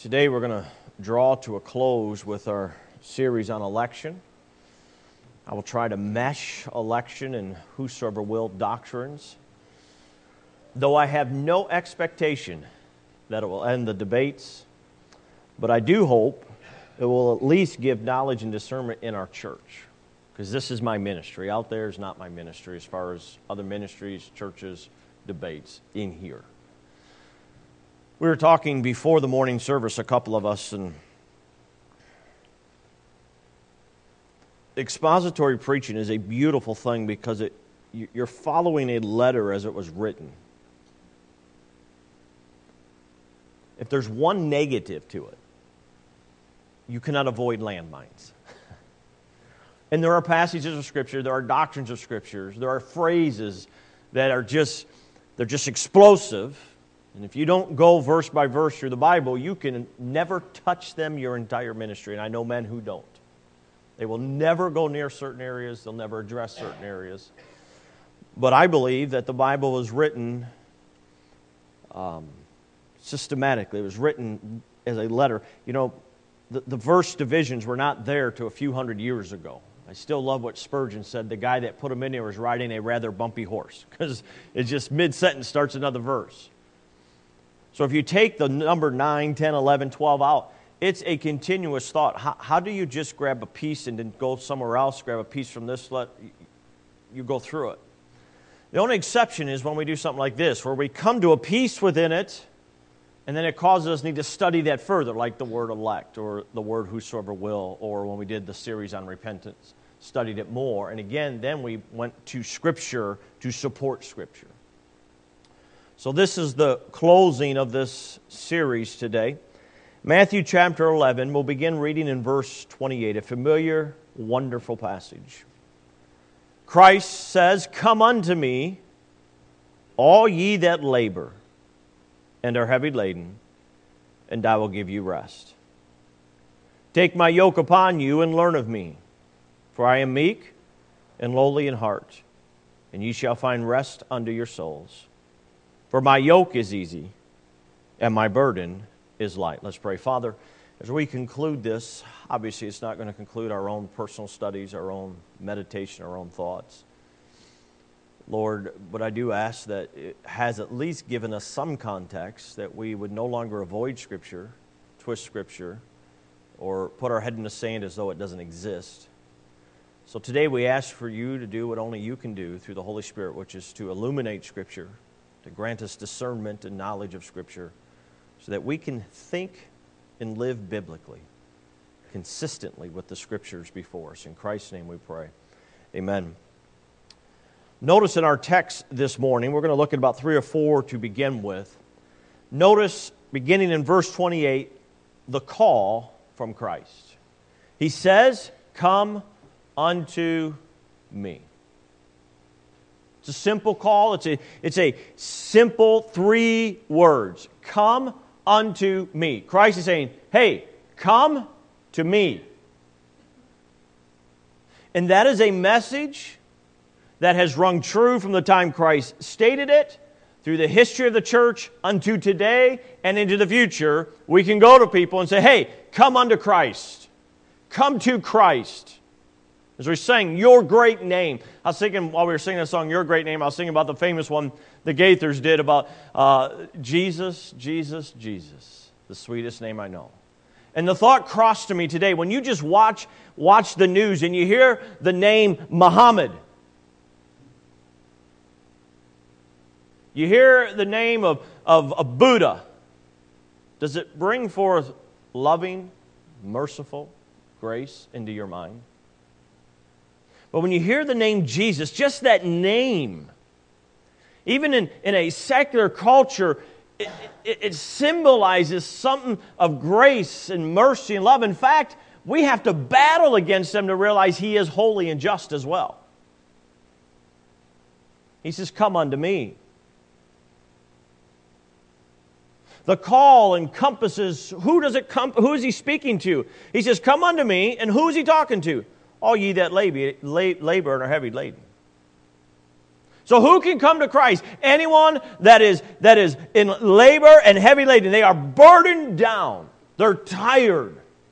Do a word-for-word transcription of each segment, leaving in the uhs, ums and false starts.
Today we're going to draw to a close with our series on election. I will try to mesh election and whosoever will doctrines. Though I have no expectation that it will end the debates, but I do hope it will at least give knowledge and discernment in our church. Because this is my ministry. Out there is not my ministry as far as other ministries, churches, debates in here. We were talking before the morning service, a couple of us, and expository preaching is a beautiful thing because it you're following a letter as it was written. If there's one negative to it, you cannot avoid landmines. And there are passages of Scripture, there are doctrines of Scriptures, there are phrases that are just, they're just explosive. And if you don't go verse by verse through the Bible, you can never touch them your entire ministry. And I know men who don't. They will never go near certain areas. They'll never address certain areas. But I believe that the Bible was written um, systematically. It was written as a letter. You know, the, the verse divisions were not there to a few hundred years ago. I still love what Spurgeon said. The guy that put them in there was riding a rather bumpy horse because it just mid-sentence starts another verse. So if you take the number nine, ten, eleven, twelve out, it's a continuous thought. How, how do you just grab a piece and then go somewhere else, grab a piece from this, let you go through it? The only exception is when we do something like this, where we come to a piece within it, and then it causes us need to study that further, like the word elect, or the word whosoever will, or when we did the series on repentance, studied it more. And again, then we went to Scripture to support Scripture. So this is the closing of this series today. Matthew chapter eleven, we'll begin reading in verse twenty-eight, a familiar, wonderful passage. Christ says, "Come unto me, all ye that labor and are heavy laden, and I will give you rest. Take my yoke upon you and learn of me, for I am meek and lowly in heart, and ye shall find rest unto your souls. For my yoke is easy, and my burden is light." Let's pray. Father, as we conclude this, obviously it's not going to conclude our own personal studies, our own meditation, our own thoughts. Lord, but I do ask that it has at least given us some context, that we would no longer avoid Scripture, twist Scripture, or put our head in the sand as though it doesn't exist. So today we ask for you to do what only you can do through the Holy Spirit, which is to illuminate Scripture, to grant us discernment and knowledge of Scripture, so that we can think and live biblically, consistently with the Scriptures before us. In Christ's name we pray. Amen. Notice in our text this morning, we're going to look at about three or four to begin with. Notice, beginning in verse twenty-eight, the call from Christ. He says, "Come unto me." It's a simple call. It's a, it's a simple three words. Come unto me. Christ is saying, hey, come to me. And that is a message that has rung true from the time Christ stated it, through the history of the church, unto today, and into the future. We can go to people and say, hey, come unto Christ. Come to Christ. As we sang, Your Great Name. I was thinking, while we were singing that song, Your Great Name, I was thinking about the famous one the Gaithers did about uh, Jesus, Jesus, Jesus, the sweetest name I know. And the thought crossed to me today, when you just watch, watch the news and you hear the name Muhammad, you hear the name of, of, of Buddha, does it bring forth loving, merciful grace into your mind? But when you hear the name Jesus, just that name, even in, in a secular culture, it, it, it symbolizes something of grace and mercy and love. In fact, we have to battle against them to realize He is holy and just as well. He says, "Come unto me." The call encompasses, who does it come, who is He speaking to? He says, "Come unto me," and who is He talking to? All ye that labor and are heavy laden. So who can come to Christ? Anyone that is, that is in labor and heavy laden. They are burdened down. They're tired.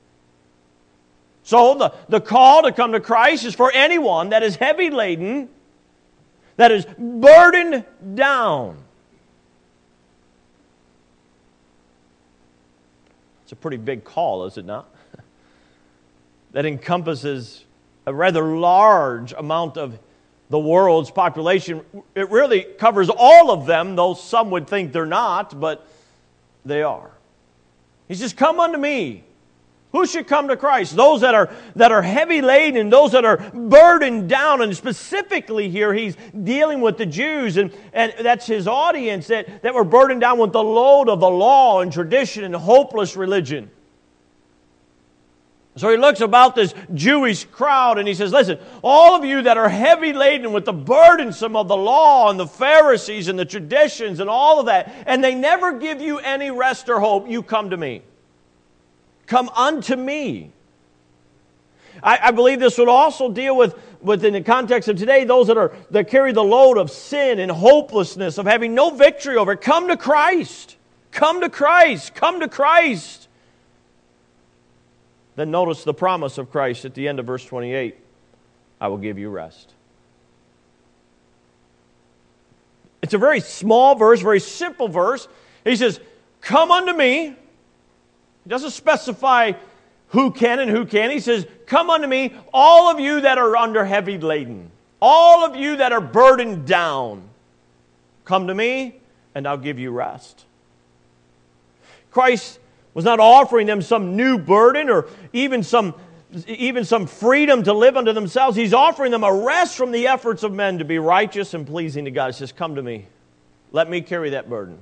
So the, the call to come to Christ is for anyone that is heavy laden, that is burdened down. It's a pretty big call, is it not? That encompasses a rather large amount of the world's population. It really covers all of them, though some would think they're not, but they are. He says, come unto me. Who should come to Christ? Those that are, that are heavy laden, those that are burdened down. And specifically here, he's dealing with the Jews, and, and that's his audience, that, that were burdened down with the load of the law and tradition and hopeless religion. So he looks about this Jewish crowd and he says, listen, all of you that are heavy laden with the burdensome of the law and the Pharisees and the traditions and all of that, and they never give you any rest or hope, you come to me. Come unto me. I, I believe this would also deal with, within the context of today, those that are that carry the load of sin and hopelessness, of having no victory over it. Come to Christ. Come to Christ. Come to Christ. Then notice the promise of Christ at the end of verse twenty-eight. I will give you rest. It's a very small verse, very simple verse. He says, come unto me. He doesn't specify who can and who can't. He says, come unto me, all of you that are under heavy laden. All of you that are burdened down. Come to me, and I'll give you rest. Christ was not offering them some new burden or even some, even some freedom to live unto themselves. He's offering them a rest from the efforts of men to be righteous and pleasing to God. He says, come to me. Let me carry that burden.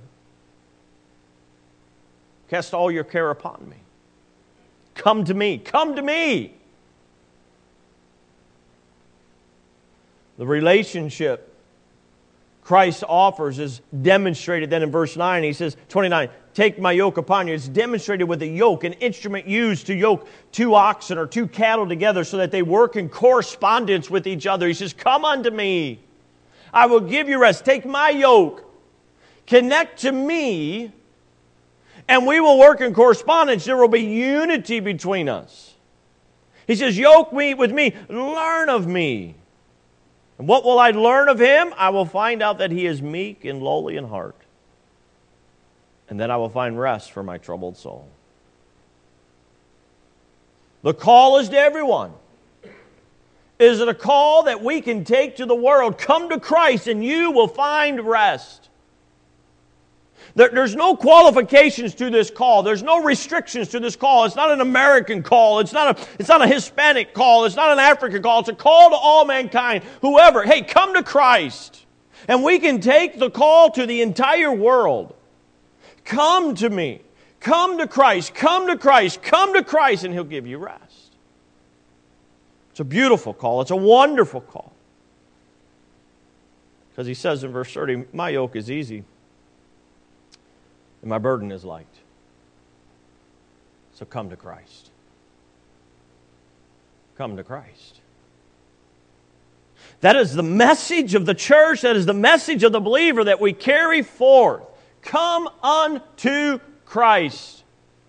Cast all your care upon me. Come to me. Come to me. The relationship Christ offers is demonstrated then in verse nine. He says, twenty-nine, take my yoke upon you. It's demonstrated with a yoke, an instrument used to yoke two oxen or two cattle together so that they work in correspondence with each other. He says, come unto me. I will give you rest. Take my yoke. Connect to me. And we will work in correspondence. There will be unity between us. He says, yoke me with me. Learn of me. And what will I learn of him? I will find out that he is meek and lowly in heart. And then I will find rest for my troubled soul. The call is to everyone. Is it a call that we can take to the world? Come to Christ and you will find rest. There, there's no qualifications to this call. There's no restrictions to this call. It's not an American call. It's not a, it's not a Hispanic call. It's not an African call. It's a call to all mankind. Whoever, hey, come to Christ. And we can take the call to the entire world. Come to me. Come to Christ. Come to Christ. Come to Christ, and He'll give you rest. It's a beautiful call. It's a wonderful call. Because He says in verse thirty, my yoke is easy, and my burden is light. So come to Christ. Come to Christ. That is the message of the church. That is the message of the believer that we carry forth. Come unto Christ.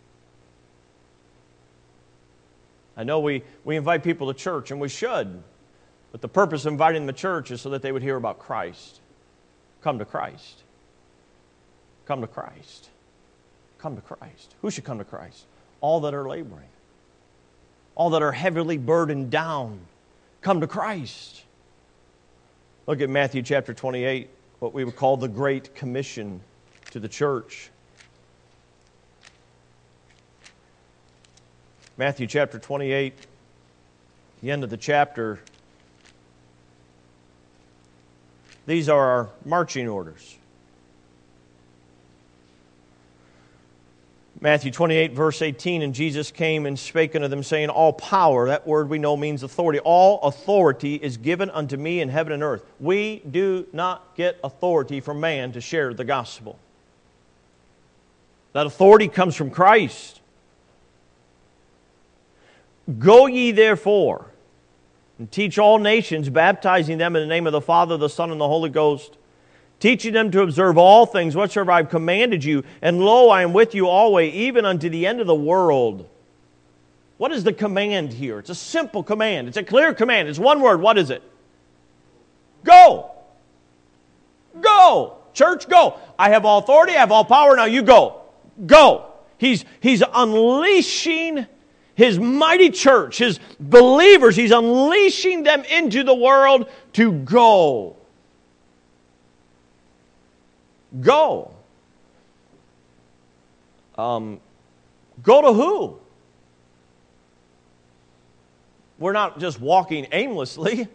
I know we, we invite people to church, and we should. But the purpose of inviting them to church is so that they would hear about Christ. Come to Christ. Come to Christ. Come to Christ. Who should come to Christ? All that are laboring. All that are heavily burdened down. Come to Christ. Look at Matthew chapter twenty-eight, what we would call the Great Commission to the church. Matthew chapter twenty-eight, the end of the chapter. These are our marching orders. Matthew twenty-eight, verse eighteen, and Jesus came and spake unto them, saying, all power, that word we know means authority, all authority is given unto me in heaven and earth. We do not get authority from man to share the gospel. That authority comes from Christ. Go ye therefore, and teach all nations, baptizing them in the name of the Father, the Son, and the Holy Ghost, teaching them to observe all things whatsoever I have commanded you. And lo, I am with you always, even unto the end of the world. What is the command here? It's a simple command. It's a clear command. It's one word. What is it? Go. Go. Church, go. I have all authority. I have all power. Now you go. Go. He's, he's unleashing His mighty church, His believers. He's unleashing them into the world to go. Go. Um, go to who? We're not just walking aimlessly.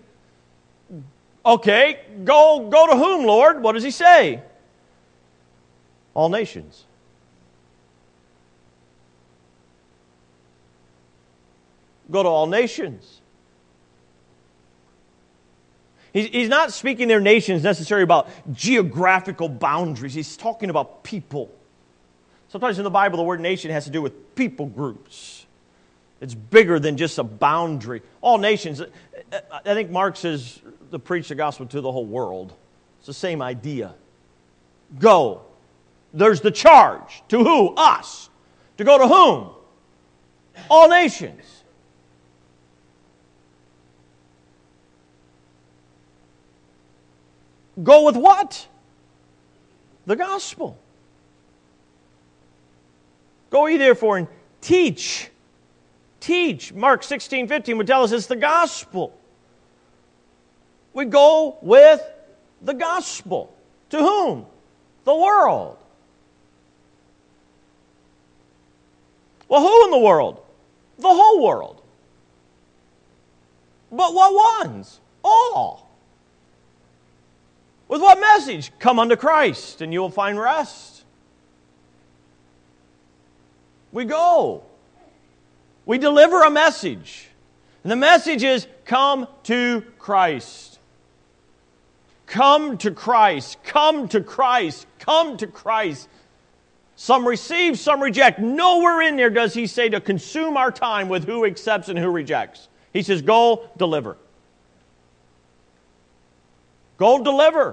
Okay, go, go to whom, Lord? What does He say? All nations. Go to all nations. He's not speaking their nations necessarily about geographical boundaries. He's talking about people. Sometimes in the Bible, the word nation has to do with people groups. It's bigger than just a boundary. All nations. I think Mark says to preach the gospel to the whole world. It's the same idea. Go. There's the charge. To who? Us. To go to whom? All nations. Go with what? The gospel. Go ye therefore and teach. Teach. Mark sixteen fifteen would tell us it's the gospel. We go with the gospel. To whom? The world. Well, who in the world? The whole world. But what ones? All. With what message? Come unto Christ and you will find rest. We go. We deliver a message. And the message is, come to Christ. Come to Christ. Come to Christ. Come to Christ. Some receive, some reject. Nowhere in there does He say to consume our time with who accepts and who rejects. He says, go deliver. Go deliver.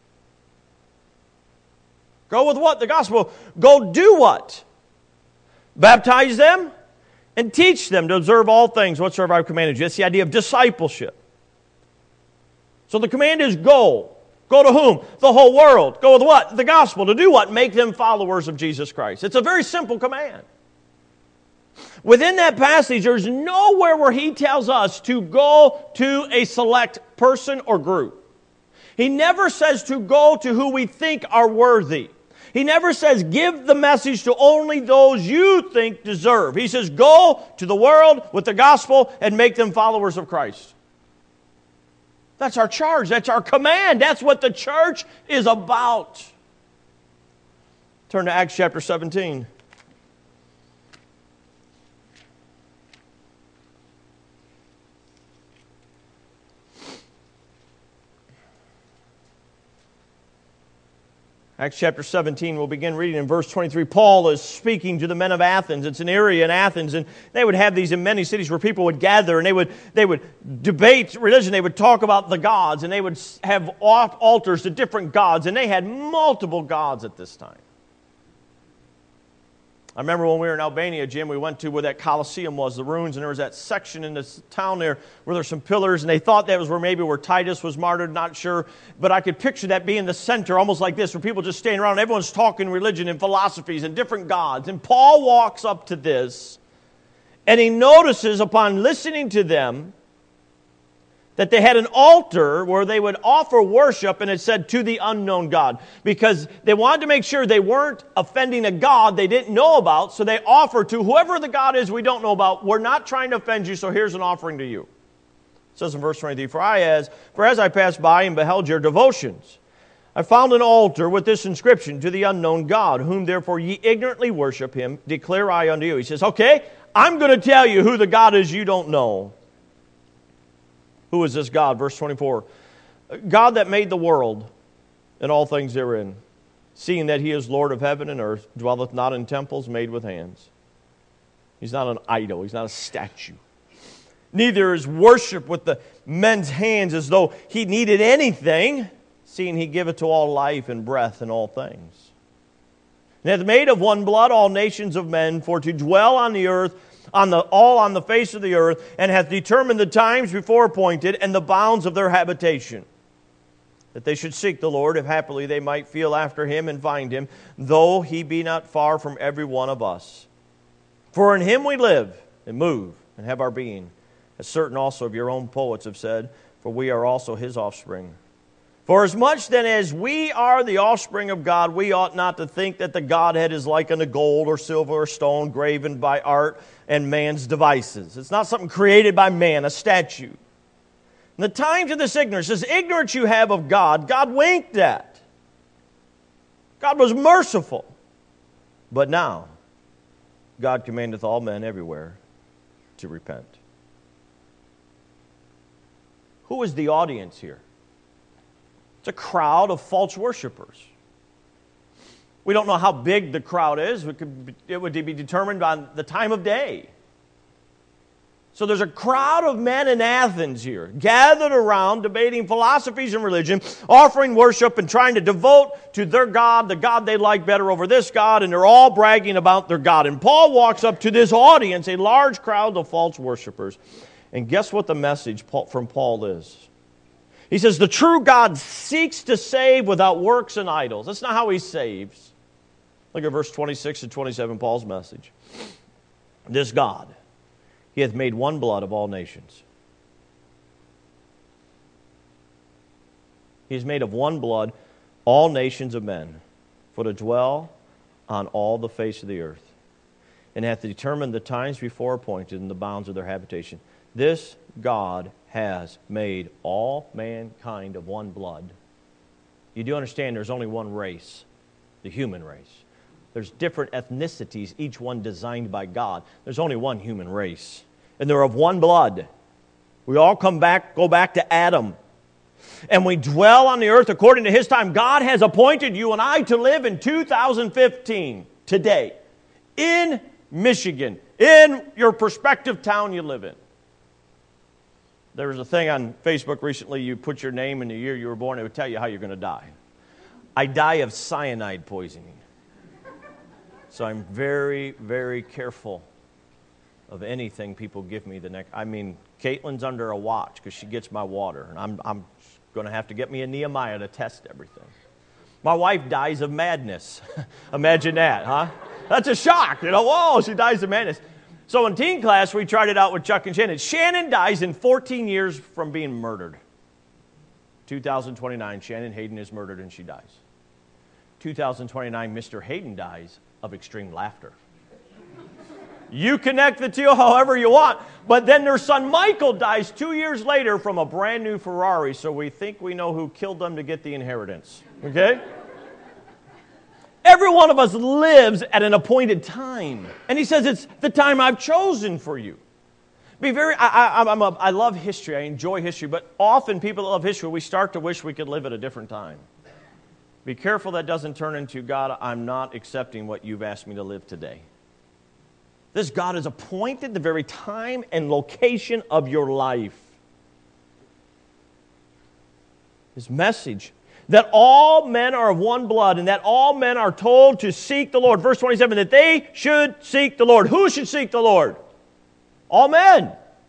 Go with what? The gospel. Go do what? Baptize them and teach them to observe all things whatsoever I've commanded you. That's the idea of discipleship. So the command is go. Go to whom? The whole world. Go with what? The gospel. To do what? Make them followers of Jesus Christ. It's a very simple command. Within that passage, there's nowhere where He tells us to go to a select person or group. He never says to go to who we think are worthy. He never says give the message to only those you think deserve. He says go to the world with the gospel and make them followers of Christ. That's our charge. That's our command. That's what the church is about. Turn to Acts chapter seventeen. Acts chapter seventeen, we'll begin reading in verse twenty-three. Paul is speaking to the men of Athens. It's an area in Athens, and they would have these in many cities where people would gather, and they would, they would debate religion. They would talk about the gods, and they would have altars to different gods, and they had multiple gods at this time. I remember when we were in Albania, Jim, we went to where that Colosseum was, the ruins, and there was that section in this town there where there's some pillars, and they thought that was where maybe where Titus was martyred, not sure. But I could picture that being the center, almost like this, where people just standing around, and everyone's talking religion and philosophies and different gods. And Paul walks up to this, and he notices upon listening to them that they had an altar where they would offer worship, and it said, to the unknown God. Because they wanted to make sure they weren't offending a God they didn't know about, so they offer to whoever the God is we don't know about. We're not trying to offend you, so here's an offering to you. It says in verse twenty-three, For I as, for as I passed by and beheld your devotions, I found an altar with this inscription, to the unknown God, whom therefore ye ignorantly worship Him, declare I unto you. He says, okay, I'm going to tell you who the God is you don't know. Who is this God? Verse twenty-four. God that made the world and all things therein, seeing that He is Lord of heaven and earth, dwelleth not in temples made with hands. He's not an idol. He's not a statue. Neither is worship with the men's hands as though He needed anything, seeing he giveth to all life and breath and all things. And hath made of one blood all nations of men for to dwell on the earth, on the all on the face of the earth, and hath determined the times before appointed and the bounds of their habitation, that they should seek the Lord, if happily they might feel after him and find him, though he be not far from every one of us. For in him we live and move and have our being, as certain also of your own poets have said, for we are also his offspring. For as much then as we are the offspring of God, we ought not to think that the Godhead is like unto gold or silver or stone, graven by art and man's devices. It's not something created by man, a statue. In the times of this ignorance, this ignorance you have of God, God winked at. God was merciful. But now, God commandeth all men everywhere to repent. Who is the audience here? It's a crowd of false worshipers. We don't know how big the crowd is. It, could, it would be determined by the time of day. So there's a crowd of men in Athens here, gathered around, debating philosophies and religion, offering worship and trying to devote to their God, the God they like better over this God, and they're all bragging about their God. And Paul walks up to this audience, a large crowd of false worshipers. And guess what the message from Paul is? He says, the true God seeks to save without works and idols. That's not how he saves. Look at verse twenty-six and twenty-seven, Paul's message. This God, he hath made one blood of all nations. He is made of one blood all nations of men, for to dwell on all the face of the earth, and hath determined the times before appointed and the bounds of their habitation. This God has made all mankind of one blood. You do understand there's only one race, the human race. There's different ethnicities, each one designed by God. There's only one human race. And they're of one blood. We all come back, go back to Adam. And we dwell on the earth according to his time. God has appointed you and I to live in two thousand fifteen, today, in Michigan, in your prospective town you live in. There was a thing on Facebook recently, you put your name and the year you were born, it would tell you how you're going to die. I die of cyanide poisoning. So I'm very, very careful of anything people give me the next. I mean, Caitlin's under a watch because she gets my water. And I'm, I'm going to have to get me a Nehemiah to test everything. My wife dies of madness. Imagine that, huh? That's a shock. You know, whoa, she dies of madness. So in teen class, we tried it out with Chuck and Shannon. Shannon dies in fourteen years from being murdered. two thousand twenty-nine, Shannon Hayden is murdered and she dies. two thousand twenty-nine, Mister Hayden dies of extreme laughter. You connect the two however you want. But then their son Michael dies two years later from a brand new Ferrari, so we think we know who killed them to get the inheritance. Okay? Every one of us lives at an appointed time. And he says, it's the time I've chosen for you. Be very, I, I, I'm a, I love history. I enjoy history. But often people that love history, we start to wish we could live at a different time. Be careful that doesn't turn into, God, I'm not accepting what you've asked me to live today. This God has appointed the very time and location of your life. His message, that all men are of one blood and that all men are told to seek the Lord. Verse twenty-seven, that they should seek the Lord. Who should seek the Lord? All men.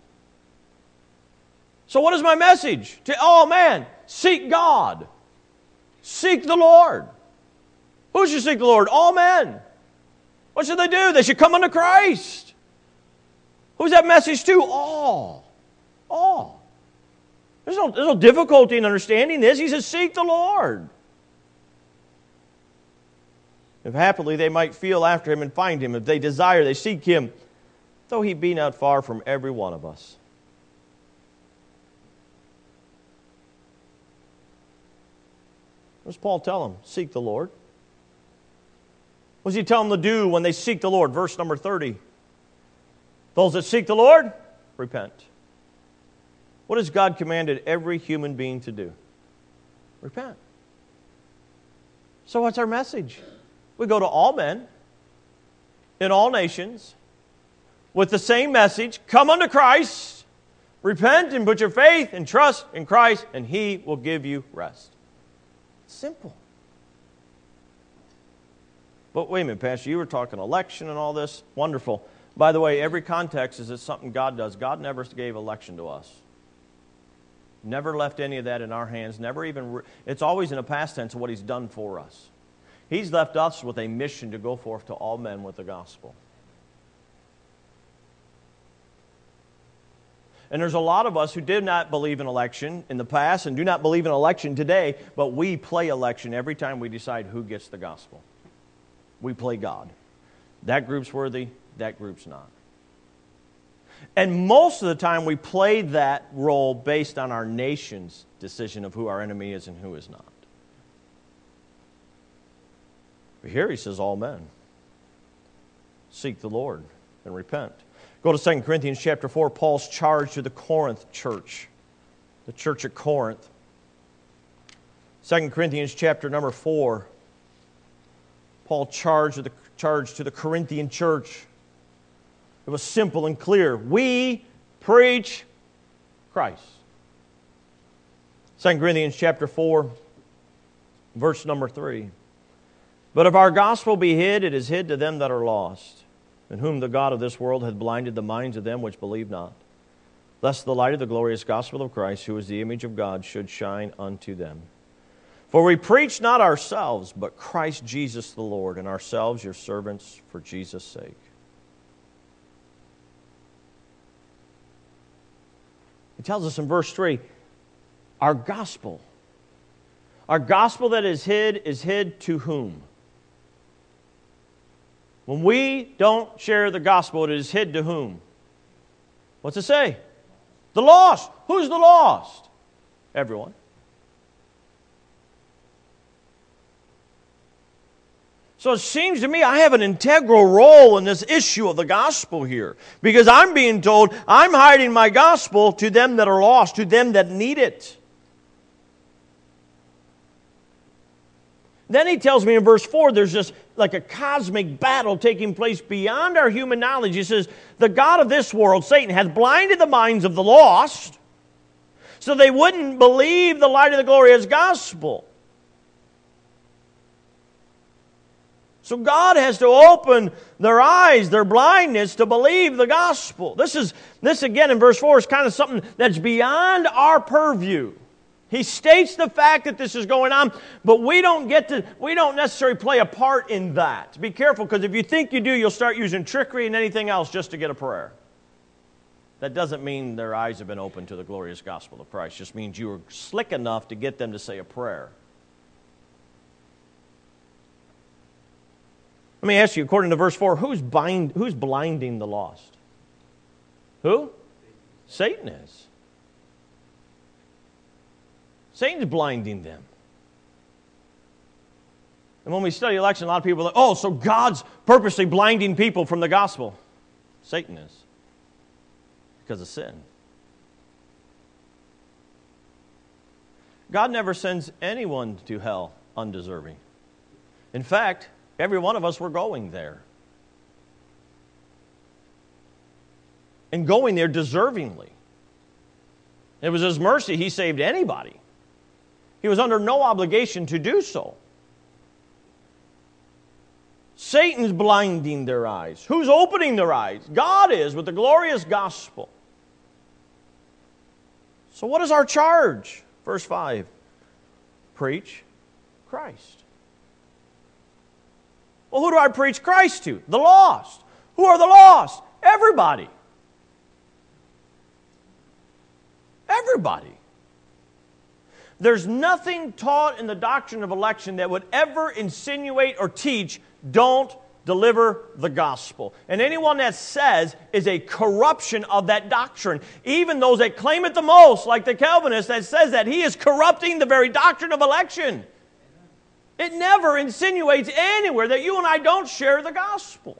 So what is my message to all men? Seek God. Seek the Lord. Who should seek the Lord? All men. What should they do? They should come unto Christ. Who's that message to? All. All. There's no, there's no difficulty in understanding this. He says, seek the Lord. If happily they might feel after him and find him. If they desire, they seek him, though he be not far from every one of us. What does Paul tell them? Seek the Lord. What does he tell them to do when they seek the Lord? Verse number thirty. Those that seek the Lord, repent. What has God commanded every human being to do? Repent. So what's our message? We go to all men, in all nations, with the same message. Come unto Christ, repent and put your faith and trust in Christ, and he will give you rest. Simple. But wait a minute, Pastor, you were talking election and all this. Wonderful. By the way, every context is it's something God does. God never gave election to us. Never left any of that in our hands. Never even, re- it's always in a past tense of what He's done for us. He's left us with a mission to go forth to all men with the gospel. And there's a lot of us who did not believe in election in the past and do not believe in election today, but we play election every time we decide who gets the gospel. We play God. That group's worthy, that group's not. And most of the time we play that role based on our nation's decision of who our enemy is and who is not. But here he says, all men seek the Lord and repent. Go to Second Corinthians chapter four, Paul's charge to the Corinth church, the church at Corinth. Second Corinthians chapter number four, Paul charged to the, charged to the Corinthian church. It was simple and clear. We preach Christ. Second Corinthians chapter four, verse number three. But if our gospel be hid, it is hid to them that are lost, in whom the God of this world hath blinded the minds of them which believe not, lest the light of the glorious gospel of Christ, who is the image of God, should shine unto them. For we preach not ourselves, but Christ Jesus the Lord, and ourselves your servants for Jesus' sake. He tells us in verse three, our gospel. Our gospel that is hid is hid to whom? When we don't share the gospel, it is hid to whom? What's it say? The lost. Who's the lost? Everyone. So it seems to me I have an integral role in this issue of the gospel here. Because I'm being told I'm hiding my gospel to them that are lost, to them that need it. Then he tells me in verse four, there's just like a cosmic battle taking place beyond our human knowledge. He says, the God of this world, Satan, hath blinded the minds of the lost, so they wouldn't believe the light of the glorious gospel. So God has to open their eyes, their blindness, to believe the gospel. This is this again in verse four is kind of something that's beyond our purview. He states the fact that this is going on, but we don't get to, we don't necessarily play a part in that. Be careful, because if you think you do, you'll start using trickery and anything else just to get a prayer. That doesn't mean their eyes have been opened to the glorious gospel of Christ. It just means you were slick enough to get them to say a prayer. Let me ask you, according to verse four, who's, bind, who's blinding the lost? Who? Satan is. Satan's blinding them. And when we study election, a lot of people are like, oh, so God's purposely blinding people from the gospel. Satan is. Because of sin. God never sends anyone to hell undeserving. In fact, every one of us were going there. And going there deservingly. It was His mercy He saved anybody. He was under no obligation to do so. Satan's blinding their eyes. Who's opening their eyes? God is, with the glorious gospel. So what is our charge? Verse five. Preach Christ. Well, who do I preach Christ to? The lost. Who are the lost? Everybody. Everybody. There's nothing taught in the doctrine of election that would ever insinuate or teach, don't deliver the gospel. And anyone that says is a corruption of that doctrine. Even those that claim it the most, like the Calvinist that says that, he is corrupting the very doctrine of election. It never insinuates anywhere that you and I don't share the gospel.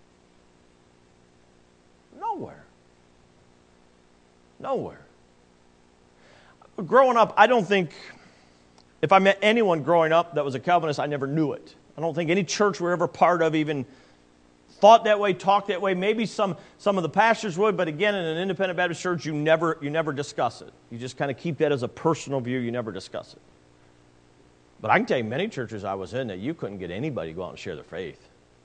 Nowhere. Nowhere. Growing up, I don't think, if I met anyone growing up that was a Calvinist, I never knew it. I don't think any church we were ever part of even thought that way, talked that way. Maybe some, some of the pastors would, but again, in an independent Baptist church, you never, you never discuss it. You just kind of keep that as a personal view. You never discuss it. But I can tell you many churches I was in that you couldn't get anybody to go out and share their faith.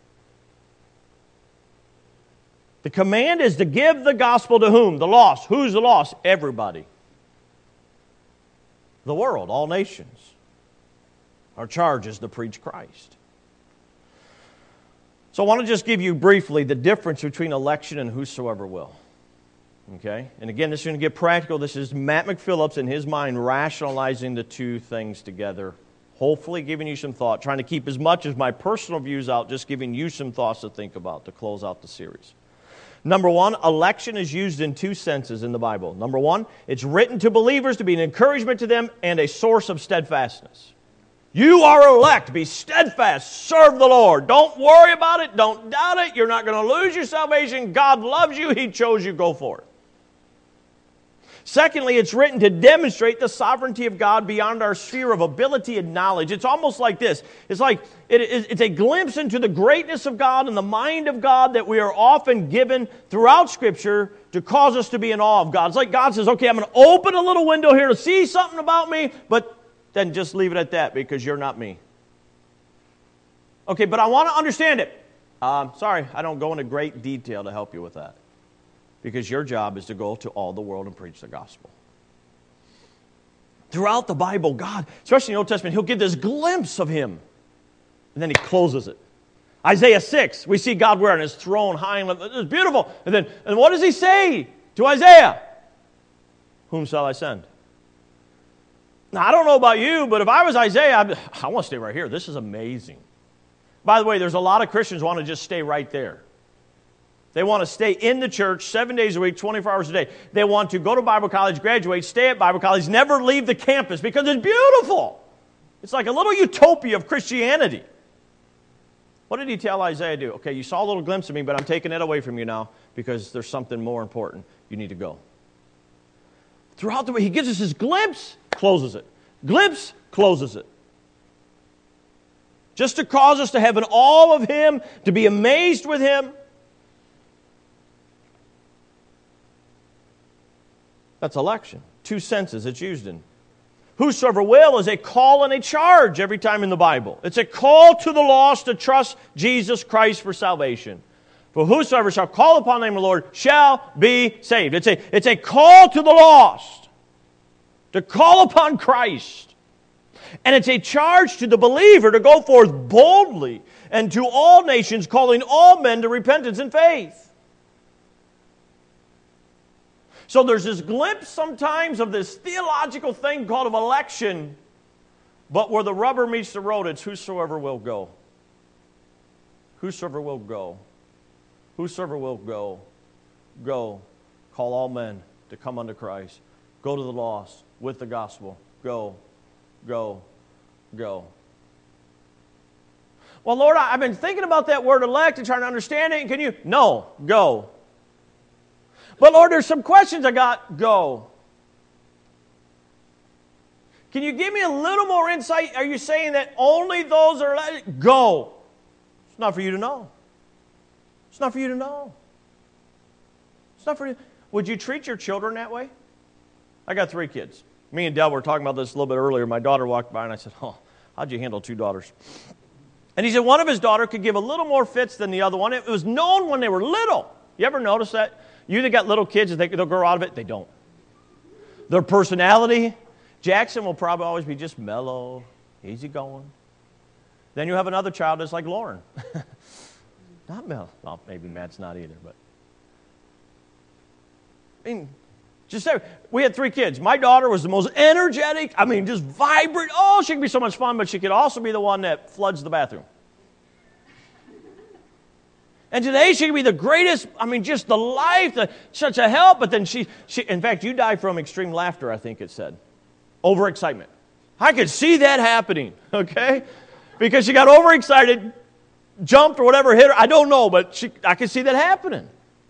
The command is to give the gospel to whom? The lost. Who's the lost? Everybody. The world, all nations. Our charge is to preach Christ. So I want to just give you briefly the difference between election and whosoever will. Okay? And again, this is going to get practical. This is Matt McPhillips in his mind rationalizing the two things together. Hopefully giving you some thought. Trying to keep as much as my personal views out, just giving you some thoughts to think about to close out the series. Number one, election is used in two senses in the Bible. Number one, it's written to believers to be an encouragement to them and a source of steadfastness. You are elect. Be steadfast. Serve the Lord. Don't worry about it. Don't doubt it. You're not going to lose your salvation. God loves you. He chose you. Go for it. Secondly, it's written to demonstrate the sovereignty of God beyond our sphere of ability and knowledge. It's almost like this. It's like it, it's a glimpse into the greatness of God and the mind of God that we are often given throughout Scripture to cause us to be in awe of God. It's like God says, okay, I'm going to open a little window here to see something about me, but then just leave it at that because you're not me. Okay, but I want to understand it. Um, sorry, I don't go into great detail to help you with that. Because your job is to go to all the world and preach the gospel. Throughout the Bible, God, especially in the Old Testament, He'll give this glimpse of Him. And then He closes it. Isaiah six, we see God wearing His throne high and lifted. It's beautiful. And then, and what does He say to Isaiah? Whom shall I send? Now, I don't know about you, but if I was Isaiah, I'd, I want to stay right here. This is amazing. By the way, there's a lot of Christians who want to just stay right there. They want to stay in the church seven days a week, twenty-four hours a day. They want to go to Bible college, graduate, stay at Bible college, never leave the campus because it's beautiful. It's like a little utopia of Christianity. What did He tell Isaiah to do? Okay, you saw a little glimpse of me, but I'm taking it away from you now because there's something more important. You need to go. Throughout the way, He gives us His glimpse, closes it. Glimpse, closes it. Just to cause us to have an awe of Him, to be amazed with Him. That's election. Two senses it's used in. Whosoever will is a call and a charge every time in the Bible. It's a call to the lost to trust Jesus Christ for salvation. For whosoever shall call upon the name of the Lord shall be saved. It's a, it's a call to the lost to call upon Christ. And it's a charge to the believer to go forth boldly and to all nations, calling all men to repentance and faith. So there's this glimpse sometimes of this theological thing called of election, but where the rubber meets the road, it's whosoever will go. Whosoever will go. Whosoever will go. Go. Call all men to come unto Christ. Go to the lost with the gospel. Go. Go. Go. Well, Lord, I've been thinking about that word elect and trying to understand it. Can you? No. Go. But Lord, there's some questions I got. Go. Can you give me a little more insight? Are you saying that only those are let go? It's not for you to know. It's not for you to know. It's not for you. Would you treat your children that way? I got three kids. Me and Del were talking about this a little bit earlier. My daughter walked by and I said, oh, how'd you handle two daughters? And he said one of his daughters could give a little more fits than the other one. It was known when they were little. You ever notice that? You that got little kids, they, they'll grow out of it. They don't. Their personality, Jackson will probably always be just mellow, easy going. Then you have another child that's like Lauren. Not mellow. Well, maybe Matt's not either, but. I mean, just say, we had three kids. My daughter was the most energetic, I mean, just vibrant. Oh, she can be so much fun, but she could also be the one that floods the bathroom. And today she can be the greatest, I mean, just the life, the, such a help. But then she, she, in fact, you die from extreme laughter, I think it said. Overexcitement. I could see that happening, okay? Because she got overexcited, jumped or whatever, hit her. I don't know, but she, I could see that happening.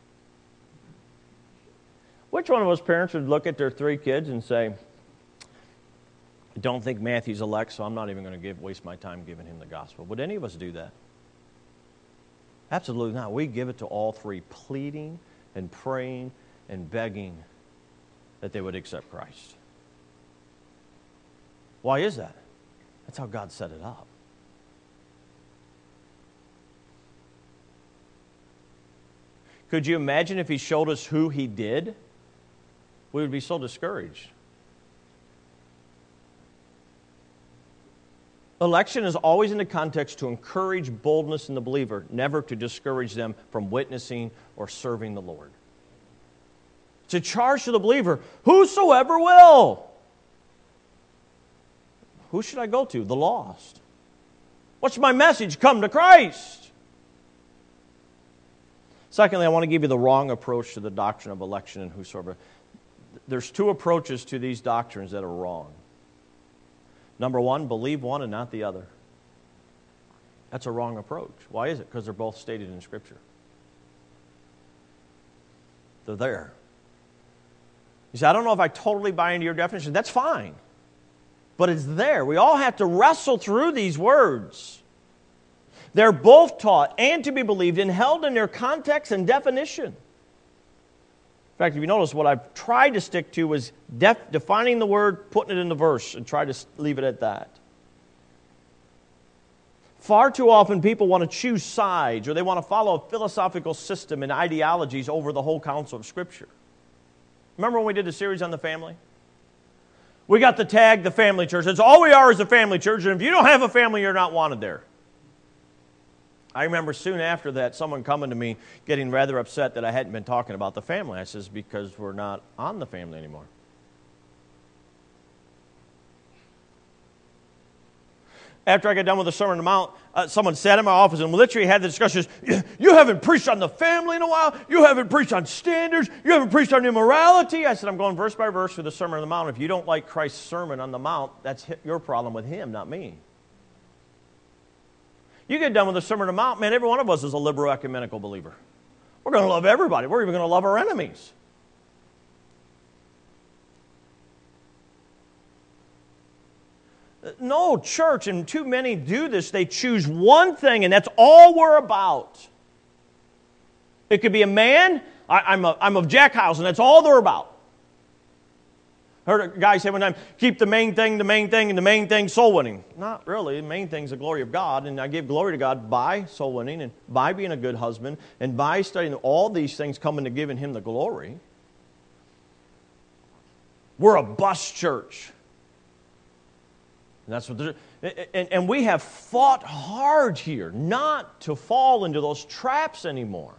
Which one of us parents would look at their three kids and say, I don't think Matthew's elect, so I'm not even going to give, waste my time giving him the gospel. Would any of us do that? Absolutely not. We give it to all three, pleading and praying and begging that they would accept Christ. Why is that? That's how God set it up. Could you imagine if He showed us who He did? We would be so discouraged. Election is always in the context to encourage boldness in the believer, never to discourage them from witnessing or serving the Lord. It's a charge to the believer, whosoever will. Who should I go to? The lost. What's my message? Come to Christ. Secondly, I want to give you the wrong approach to the doctrine of election and whosoever. There's two approaches to these doctrines that are wrong. Number one, believe one and not the other. That's a wrong approach. Why is it? Because they're both stated in Scripture. They're there. You say, I don't know if I totally buy into your definition. That's fine. But it's there. We all have to wrestle through these words. They're both taught and to be believed and held in their context and definition. In fact, if you notice, what I've tried to stick to was def- defining the word, putting it in the verse, and try to leave it at that. Far too often people want to choose sides, or they want to follow a philosophical system and ideologies over the whole counsel of Scripture. Remember when we did the series on the family? We got the tag, the family church. That's all we are is a family church, and if you don't have a family, you're not wanted there. I remember soon after that, someone coming to me getting rather upset that I hadn't been talking about the family. I says, because we're not on the family anymore. After I got done with the Sermon on the Mount, uh, someone sat in my office and literally had the discussion, you haven't preached on the family in a while, you haven't preached on standards, you haven't preached on immorality. I said, I'm going verse by verse through the Sermon on the Mount. If you don't like Christ's Sermon on the Mount, that's your problem with Him, not me. You get done with the Sermon on the Mount, man, every one of us is a liberal ecumenical believer. We're going to love everybody. We're even going to love our enemies. No, church, and too many do this. They choose one thing, and that's all we're about. It could be a man. I, I'm, a, I'm of Jack House, and that's all they're about. I heard a guy say one time, keep the main thing, the main thing, and the main thing, soul winning. Not really. The main thing is the glory of God, and I give glory to God by soul winning and by being a good husband and by studying all these things coming to giving Him the glory. We're a bus church. And that's what and, and we have fought hard here not to fall into those traps anymore.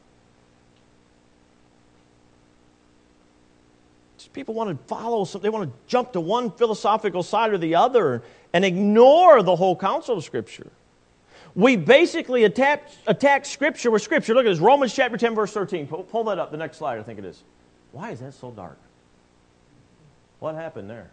People want to follow something. They want to jump to one philosophical side or the other and ignore the whole counsel of Scripture. We basically attack, attack Scripture with Scripture. Look at this, Romans chapter ten, verse thirteen. Pull, pull that up, the next slide, I think it is. Why is that so dark? What happened there?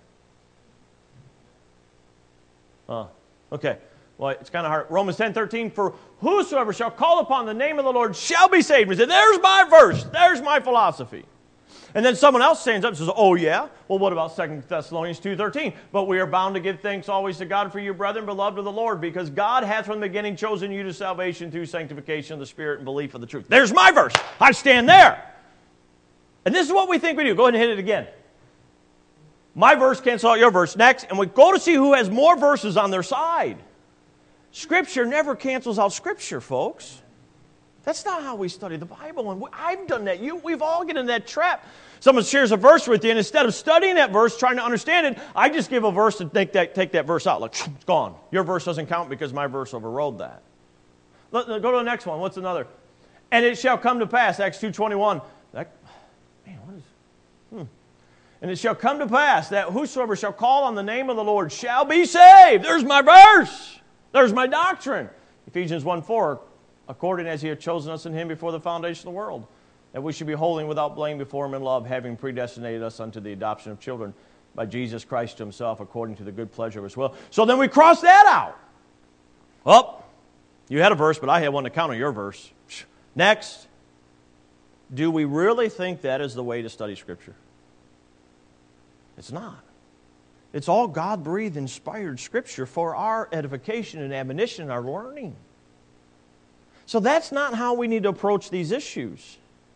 Oh, okay. Well, it's kind of hard. Romans ten, thirteen, for whosoever shall call upon the name of the Lord shall be saved. We say, there's my verse. There's my philosophy. And then someone else stands up and says, oh yeah? Well, what about Second Thessalonians two thirteen? But we are bound to give thanks always to God for you, brethren, beloved of the Lord, because God hath from the beginning chosen you to salvation through sanctification of the Spirit and belief of the truth. There's my verse. I stand there. And this is what we think we do. Go ahead and hit it again. My verse cancels out your verse. Next, and we go to see who has more verses on their side. Scripture never cancels out Scripture, folks. That's not how we study the Bible, and I've done that. You, we've all get in that trap. Someone shares a verse with you, and instead of studying that verse, trying to understand it, I just give a verse and take that, take that verse out. Like, it's gone. Your verse doesn't count because my verse overrode that. Let, go to the next one. What's another? And it shall come to pass, Acts two twenty-one. That, man, what is... Hmm. And it shall come to pass that whosoever shall call on the name of the Lord shall be saved. There's my verse. There's my doctrine. Ephesians one four. According as He had chosen us in Him before the foundation of the world, that we should be holy and without blame before Him in love, having predestinated us unto the adoption of children by Jesus Christ to Himself, according to the good pleasure of His will. So then we cross that out. Well, you had a verse, but I had one to counter your verse. Next, do we really think that is the way to study Scripture? It's not. It's all God-breathed, inspired Scripture for our edification and admonition and our learning. So that's not how we need to approach these issues.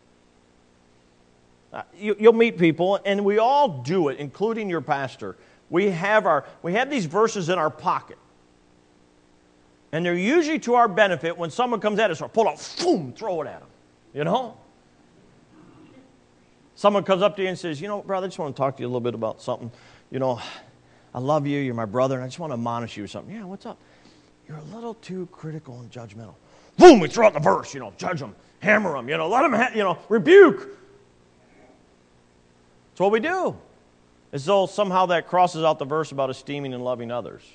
Uh, you, you'll meet people, and we all do it, including your pastor. We have our we have these verses in our pocket. And they're usually to our benefit when someone comes at us, or pull out, boom, throw it at them. You know? Someone comes up to you and says, you know, brother, I just want to talk to you a little bit about something. You know, I love you, you're my brother, and I just want to admonish you or something. Yeah, what's up? You're a little too critical and judgmental. Boom, we throw out the verse, you know, judge them, hammer them, you know, let them, ha- you know, rebuke. That's what we do. As though somehow that crosses out the verse about esteeming and loving others.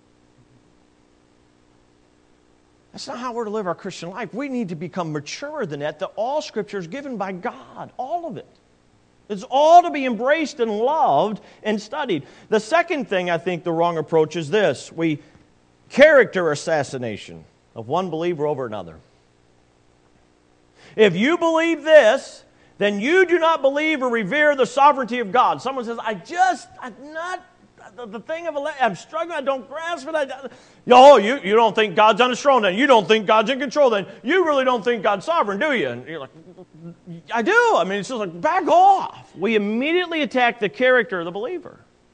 That's not how we're to live our Christian life. We need to become maturer than that, that all Scripture is given by God, all of it. It's all to be embraced and loved and studied. The second thing I think the wrong approach is this. We character assassination of one believer over another. If you believe this, then you do not believe or revere the sovereignty of God. Someone says, I just, I'm not, the, the thing of, ele- I'm struggling, I don't grasp it. I, oh, you, you don't think God's on his throne then. You don't think God's in control then. You really don't think God's sovereign, do you? And you're like, I do. I mean, it's just like, back off. We immediately attack the character of the believer.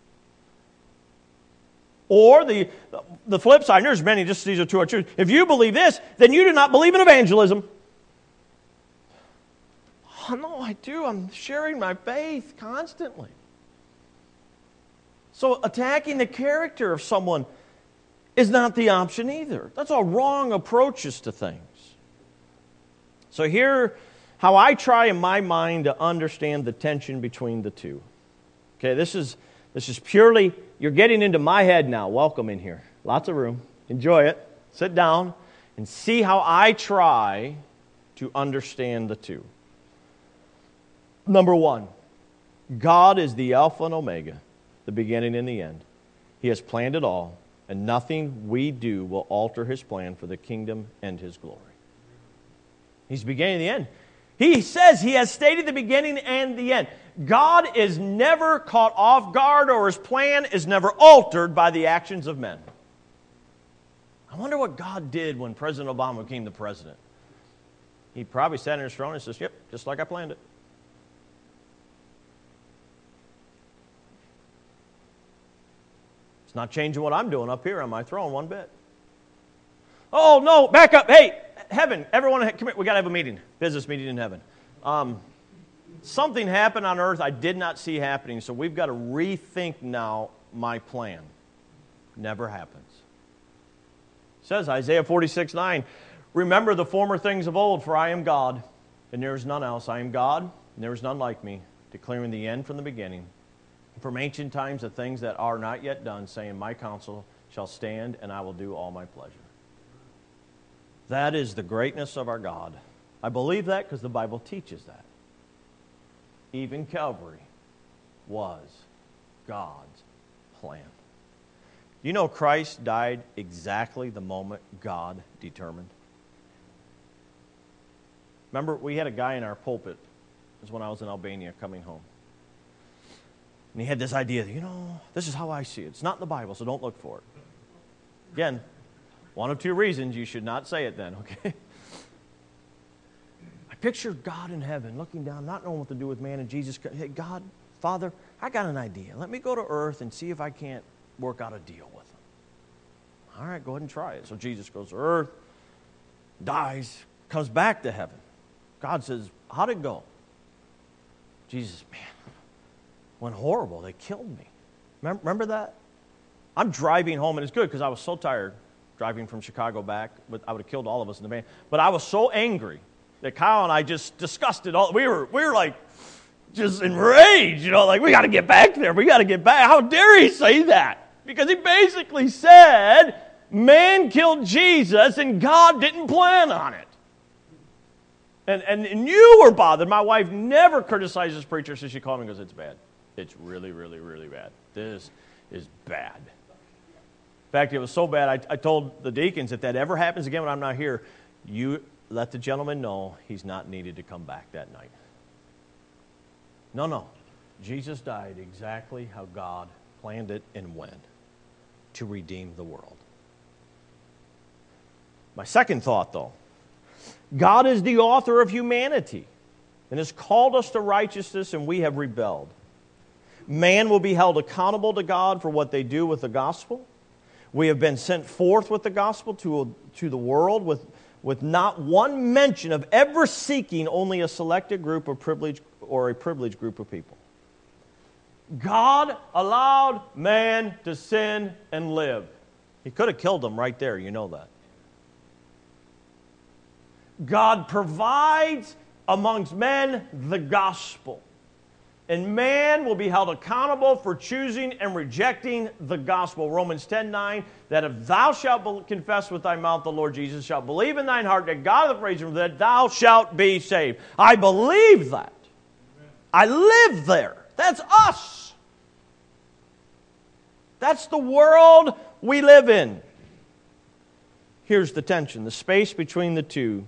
Or the, the flip side, and there's many, just these are two are true. If you believe this, then you do not believe in evangelism. Oh, no, I do. I'm sharing my faith constantly. So attacking the character of someone is not the option either. That's all wrong approaches to things. So here, how I try in my mind to understand the tension between the two. Okay, this is this is purely, you're getting into my head now. Welcome in here. Lots of room. Enjoy it. Sit down and see how I try to understand the two. Number one, God is the Alpha and Omega, the beginning and the end. He has planned it all, and nothing we do will alter His plan for the kingdom and His glory. He's the beginning and the end. He says He has stated the beginning and the end. God is never caught off guard, or His plan is never altered by the actions of men. I wonder what God did when President Obama became the president. He probably sat in his throne and says, yep, just like I planned it. Not changing what I'm doing up here on my throne one bit. Oh, no, back up. Hey, heaven, everyone, come here. We got to have a meeting, business meeting in heaven. Um, something happened on earth I did not see happening, so we've got to rethink now my plan. Never happens. It says, Isaiah forty-six nine, remember the former things of old, for I am God, and there is none else. I am God, and there is none like me, declaring the end from the beginning. From ancient times, the things that are not yet done, saying, my counsel shall stand, and I will do all my pleasure. That is the greatness of our God. I believe that because the Bible teaches that. Even Calvary was God's plan. You know Christ died exactly the moment God determined. Remember, we had a guy in our pulpit. It was when I was in Albania coming home. And he had this idea, you know, this is how I see it. It's not in the Bible, so don't look for it. Again, one of two reasons you should not say it then, okay? I pictured God in heaven looking down, not knowing what to do with man, and Jesus, hey, God, Father, I got an idea. Let me go to earth and see if I can't work out a deal with him. All right, go ahead and try it. So Jesus goes to earth, dies, comes back to heaven. God says, how'd it go? Jesus, man, went horrible. They killed me. Remember, remember that? I'm driving home, and it's good because I was so tired driving from Chicago back. But I would have killed all of us in the van. But I was so angry that Kyle and I just discussed it all. We were, we were like just enraged, you know, like we got to get back there. We got to get back. How dare he say that? Because he basically said man killed Jesus and God didn't plan on it. And, and, and you were bothered. My wife never criticizes preachers, so she called me and goes, it's bad. It's really, really, really bad. This is bad. In fact, it was so bad, I, I told the deacons, if that ever happens again when I'm not here, you let the gentleman know he's not needed to come back that night. No, no. Jesus died exactly how God planned it and when, to redeem the world. My second thought, though, God is the author of humanity and has called us to righteousness, and we have rebelled. Man will be held accountable to God for what they do with the gospel. We have been sent forth with the gospel to, to the world with, with not one mention of ever seeking only a selected group of privileged or a privileged group of people. God allowed man to sin and live. He could have killed them right there, you know that. God provides amongst men the gospel. And man will be held accountable for choosing and rejecting the gospel. Romans ten nine, that if thou shalt confess with thy mouth the Lord Jesus, shalt believe in thine heart that God hath raised him from the dead, thou shalt be saved. I believe that. Amen. I live there. That's us. That's the world we live in. Here's the tension. The space between the two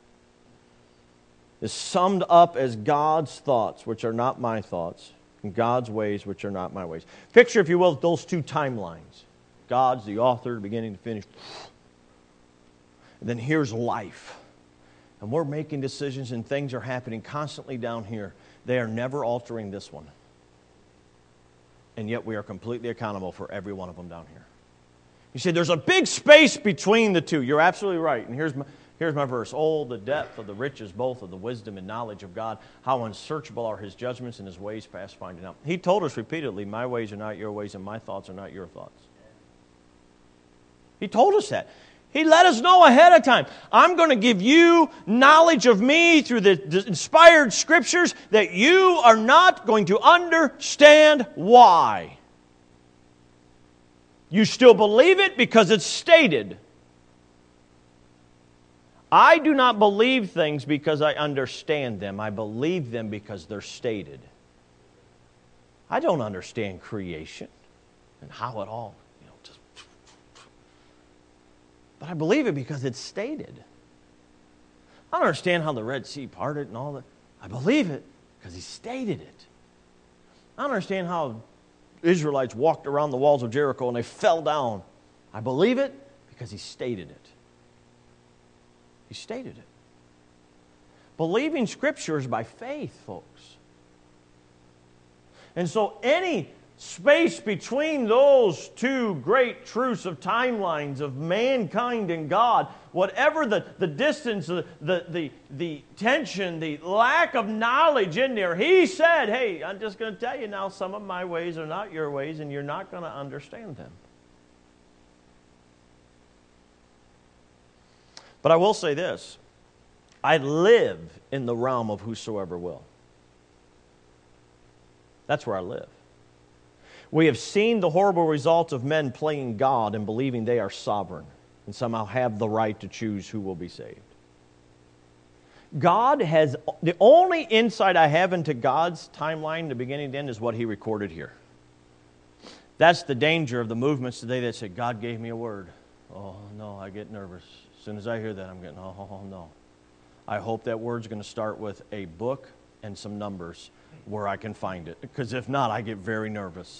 is summed up as God's thoughts, which are not my thoughts, and God's ways, which are not my ways. Picture, if you will, those two timelines. God's the author, beginning to finish. And then here's life. And we're making decisions and things are happening constantly down here. They are never altering this one. And yet we are completely accountable for every one of them down here. You say, there's a big space between the two. You're absolutely right. And here's my... Here's my verse. Oh, the depth of the riches both of the wisdom and knowledge of God. How unsearchable are His judgments and His ways past finding out. He told us repeatedly, my ways are not your ways and my thoughts are not your thoughts. He told us that. He let us know ahead of time. I'm going to give you knowledge of me through the, the inspired Scriptures that you are not going to understand why. You still believe it because it's stated. I do not believe things because I understand them. I believe them because they're stated. I don't understand creation and how it all, you know, just... But I believe it because it's stated. I don't understand how the Red Sea parted and all that. I believe it because He stated it. I don't understand how Israelites walked around the walls of Jericho and they fell down. I believe it because He stated it. He stated it. Believing Scripture is by faith, folks. And so any space between those two great truths of timelines of mankind and God, whatever the, the distance, the, the, the, the tension, the lack of knowledge in there, He said, hey, I'm just going to tell you now, some of my ways are not your ways, and you're not going to understand them. But I will say this, I live in the realm of whosoever will. That's where I live. We have seen the horrible results of men playing God and believing they are sovereign and somehow have the right to choose who will be saved. God has, the only insight I have into God's timeline, the beginning to end, is what He recorded here. That's the danger of the movements today that say, God gave me a word. Oh, no, I get nervous. As soon as I hear that, I'm getting, oh, oh, no. I hope that word's going to start with a book and some numbers where I can find it. Because if not, I get very nervous.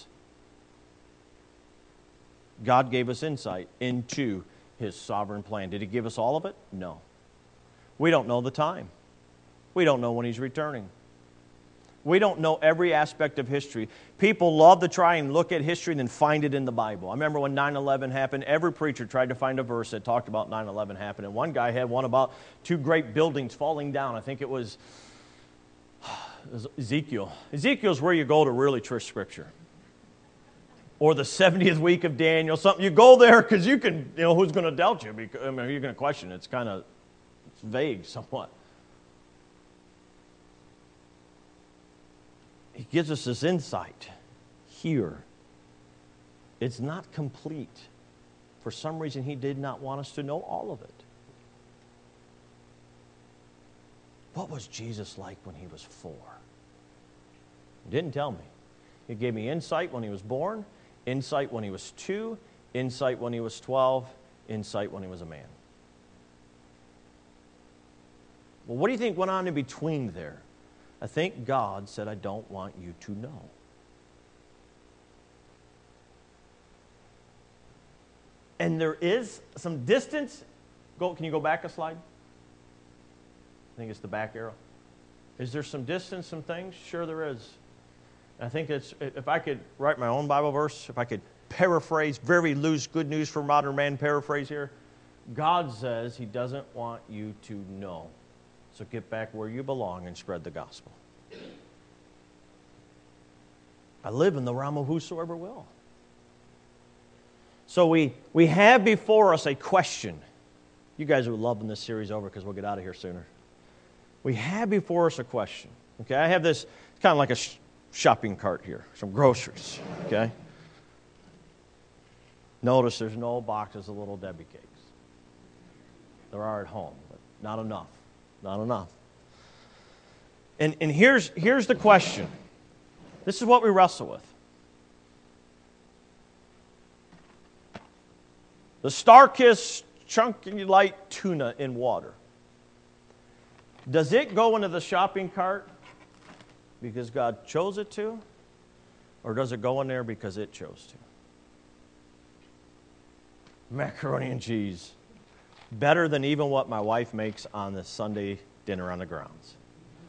God gave us insight into His sovereign plan. Did He give us all of it? No. We don't know the time. We don't know when He's returning. We don't know every aspect of history. People love to try and look at history and then find it in the Bible. I remember when nine eleven happened, every preacher tried to find a verse that talked about nine eleven happening. And one guy had one about two great buildings falling down. I think it was Ezekiel. Ezekiel's where you go to really trust Scripture. Or the seventieth week of Daniel, something. You go there because you can, you know, who's going to doubt you? Because, I mean, you're going to question it. It's kind of it's vague somewhat. He gives us this insight here. It's not complete. For some reason, He did not want us to know all of it. What was Jesus like when He was four? He didn't tell me. He gave me insight when He was born, insight when He was two, insight when He was twelve, insight when He was a man. Well, what do you think went on in between there? I think God said, I don't want you to know. And there is some distance. Go, can you go back a slide? I think it's the back arrow. Is there some distance, some things? Sure there is. I think it's, if I could write my own Bible verse, if I could paraphrase, very loose, good news for modern man paraphrase here. God says He doesn't want you to know. So get back where you belong and spread the gospel. I live in the realm of whosoever will. So we, we have before us a question. You guys are loving this series over because we'll get out of here sooner. We have before us a question. Okay, I have this, it's kind of like a sh- shopping cart here, some groceries. Okay. Notice there's no boxes of Little Debbie cakes. There are at home, but not enough. Not enough. And, and here's, here's the question. This is what we wrestle with. The Starkist Chunky Light tuna in water. Does it go into the shopping cart because God chose it to? Or does it go in there because it chose to? Macaroni and cheese. Better than even what my wife makes on the Sunday dinner on the grounds.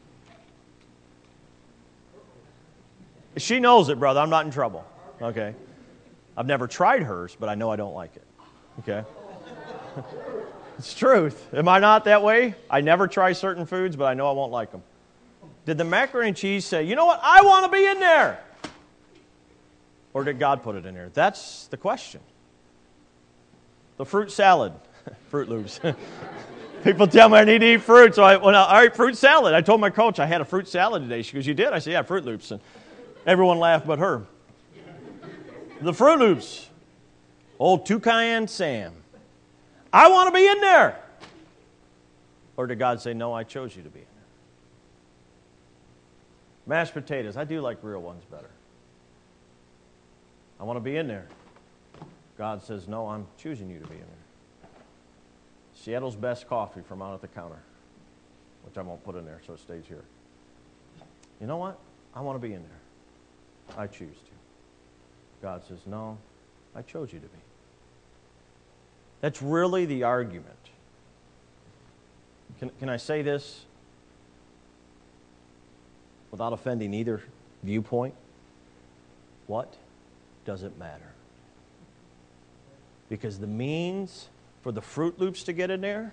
She knows it, brother. I'm not in trouble. Okay? I've never tried hers, but I know I don't like it. Okay? It's truth. Am I not that way? I never try certain foods, but I know I won't like them. Did the macaroni and cheese say, you know what? I want to be in there? Or did God put it in there? That's the question. The fruit salad. Fruit Loops. People tell me I need to eat fruit, so I went out, all right, fruit salad. I told my coach I had a fruit salad today. She goes, you did? I said, yeah, Fruit Loops. And everyone laughed but her. The Fruit Loops. Old Toucan Sam. I want to be in there. Or did God say, no, I chose you to be in there? Mashed potatoes. I do like real ones better. I want to be in there. God says, no, I'm choosing you to be in there. Seattle's best coffee from out at the counter, which I won't put in there so it stays here. You know what? I want to be in there. I choose to. God says, no, I chose you to be. That's really the argument. Can, can I say this without offending either viewpoint? What does it matter? Because the means for the Fruit Loops to get in there,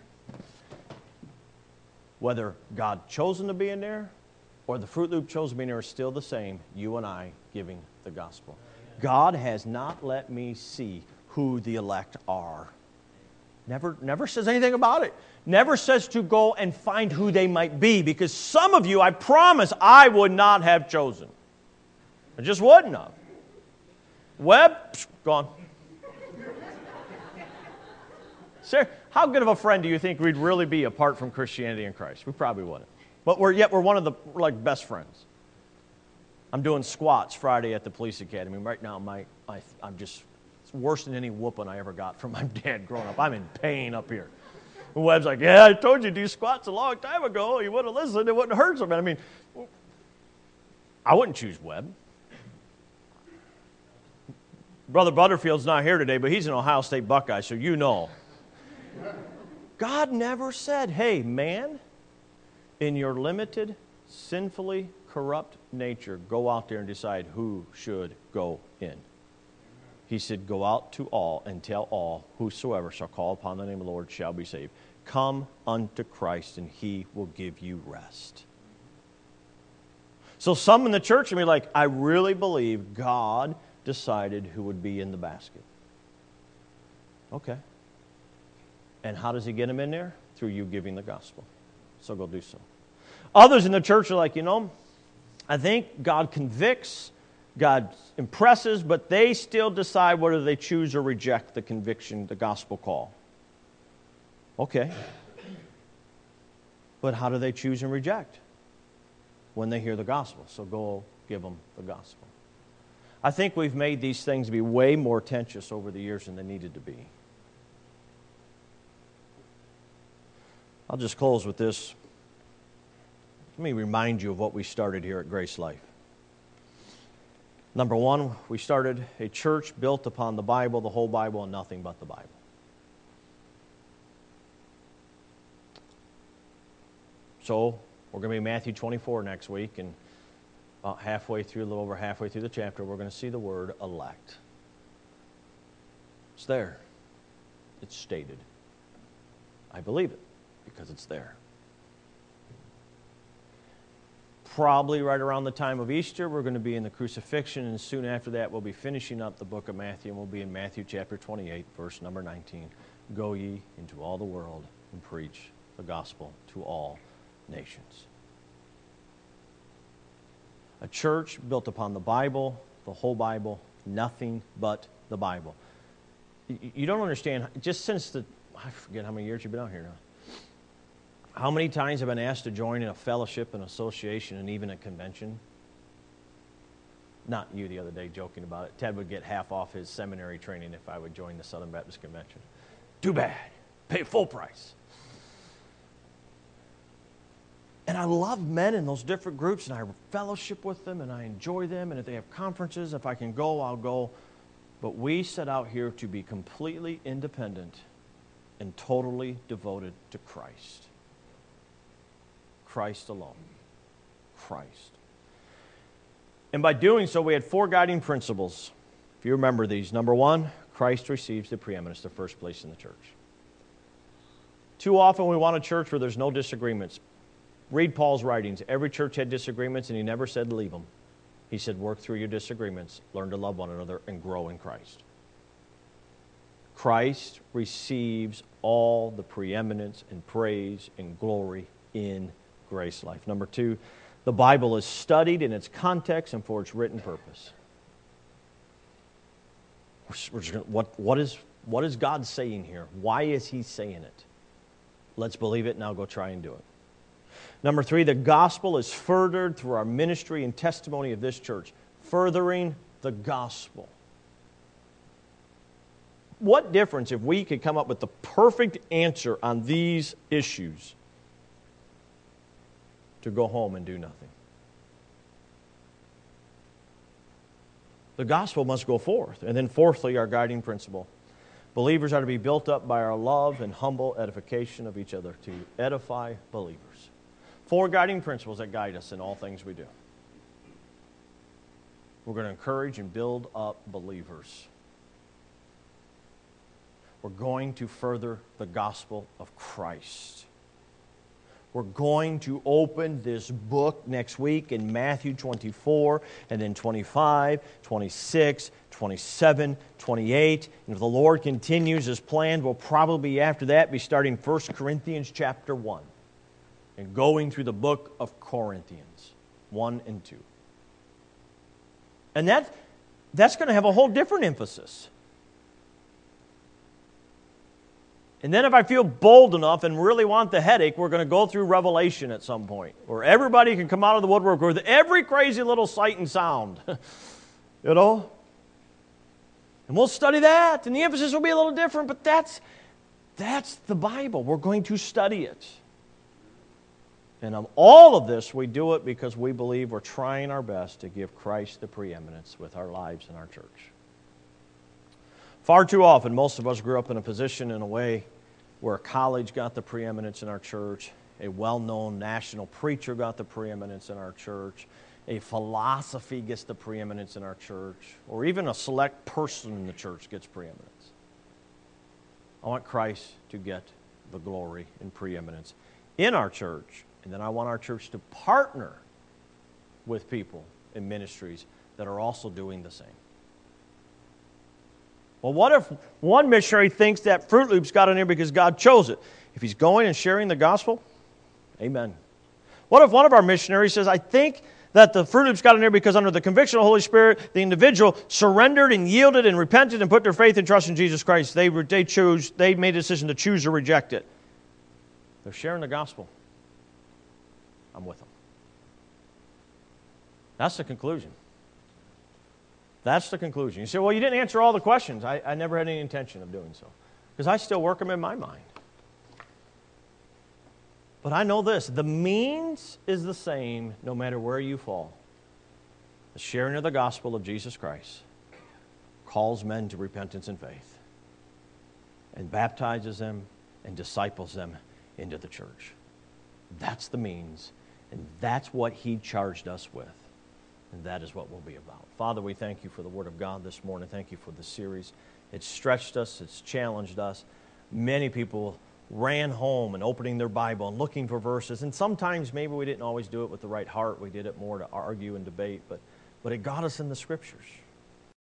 whether God chose them to be in there or the Fruit Loop chose to be in there, is still the same, you and I giving the gospel. God has not let me see who the elect are. Never, never says anything about it. Never says to go and find who they might be, because some of you, I promise, I would not have chosen. I just wouldn't have. Webb, gone. Sir, how good of a friend do you think we'd really be apart from Christianity and Christ? We probably wouldn't. But we're yet we're one of the we're like best friends. I'm doing squats Friday at the police academy. Right now, my, my I'm just it's worse than any whooping I ever got from my dad growing up. I'm in pain up here. And Webb's like, yeah, I told you to do squats a long time ago. You wouldn't have listened. It wouldn't hurt something. I mean, I wouldn't choose Webb. Brother Butterfield's not here today, but he's an Ohio State Buckeye, so you know. God never said, hey, man, in your limited, sinfully corrupt nature, go out there and decide who should go in. He said, go out to all and tell all, whosoever shall call upon the name of the Lord shall be saved. Come unto Christ, and He will give you rest. So some in the church will be like, I really believe God decided who would be in the basket. Okay. And how does He get them in there? Through you giving the gospel. So go do so. Others in the church are like, you know, I think God convicts, God impresses, but they still decide whether they choose or reject the conviction, the gospel call. Okay. But how do they choose and reject? When they hear the gospel. So go give them the gospel. I think we've made these things be way more tenuous over the years than they needed to be. I'll just close with this. Let me remind you of what we started here at Grace Life. Number one, we started a church built upon the Bible, the whole Bible, and nothing but the Bible. So, we're going to be in Matthew twenty-four next week, and about halfway through, a little over halfway through the chapter, we're going to see the word elect. It's there. It's stated. I believe it because it's there. Probably right around the time of Easter, we're going to be in the crucifixion, and soon after that, we'll be finishing up the book of Matthew, and we'll be in Matthew chapter twenty-eight, verse number nineteen. Go ye into all the world and preach the gospel to all nations. A church built upon the Bible, the whole Bible, nothing but the Bible. You don't understand, just since the, I forget how many years you've been out here now. How many times have I been asked to join in a fellowship, an association, and even a convention? Not you the other day joking about it. Ted would get half off his seminary training if I would join the Southern Baptist Convention. Too bad. Pay full price. And I love men in those different groups, and I fellowship with them, and I enjoy them, and if they have conferences, if I can go, I'll go. But we set out here to be completely independent and totally devoted to Christ. Christ alone. Christ. And by doing so, we had four guiding principles. If you remember these. Number one, Christ receives the preeminence, the first place in the church. Too often we want a church where there's no disagreements. Read Paul's writings. Every church had disagreements, and he never said leave them. He said work through your disagreements, learn to love one another, and grow in Christ. Christ receives all the preeminence and praise and glory in Grace Life. Number two, the Bible is studied in its context and for its written purpose. We're just gonna, what, what, is, what is God saying here? Why is He saying it? Let's believe it, now go try and do it. Number three, the gospel is furthered through our ministry and testimony of this church. Furthering the gospel. What difference if we could come up with the perfect answer on these issues to go home and do nothing? The gospel must go forth. And then fourthly, our guiding principle. Believers are to be built up by our love and humble edification of each other to edify believers. Four guiding principles that guide us in all things we do. We're going to encourage and build up believers. We're going to further the gospel of Christ. We're going to open this book next week in Matthew twenty-four, and then twenty-five, twenty-six, twenty-seven, twenty-eight. And if the Lord continues His plan, we'll probably after that be starting First Corinthians chapter one and going through the book of Corinthians, one and two. And that, that's going to have a whole different emphasis. And then if I feel bold enough and really want the headache, we're going to go through Revelation at some point, where everybody can come out of the woodwork with every crazy little sight and sound. You know? And we'll study that, and the emphasis will be a little different, but that's, that's the Bible. We're going to study it. And of all of this, we do it because we believe we're trying our best to give Christ the preeminence with our lives and our church. Far too often, most of us grew up in a position in a way where a college got the preeminence in our church, a well-known national preacher got the preeminence in our church, a philosophy gets the preeminence in our church, or even a select person in the church gets preeminence. I want Christ to get the glory and preeminence in our church, and then I want our church to partner with people in ministries that are also doing the same. Well, what if one missionary thinks that Fruit Loops got in here because God chose it? If he's going and sharing the gospel, amen. What if one of our missionaries says, I think that the Fruit Loops got in here because under the conviction of the Holy Spirit, the individual surrendered and yielded and repented and put their faith and trust in Jesus Christ. They, they, chose, they made a decision to choose or reject it. They're sharing the gospel. I'm with them. That's the conclusion. That's the conclusion. You say, well, you didn't answer all the questions. I, I never had any intention of doing so, because I still work them in my mind. But I know this, the means is the same no matter where you fall. The sharing of the gospel of Jesus Christ calls men to repentance and faith and baptizes them and disciples them into the church. That's the means, and that's what He charged us with. And that is what we'll be about. Father, we thank you for the Word of God this morning. Thank you for the series. It's stretched us. It's challenged us. Many people ran home and opening their Bible and looking for verses. And sometimes maybe we didn't always do it with the right heart. We did it more to argue and debate. But, but it got us in the Scriptures.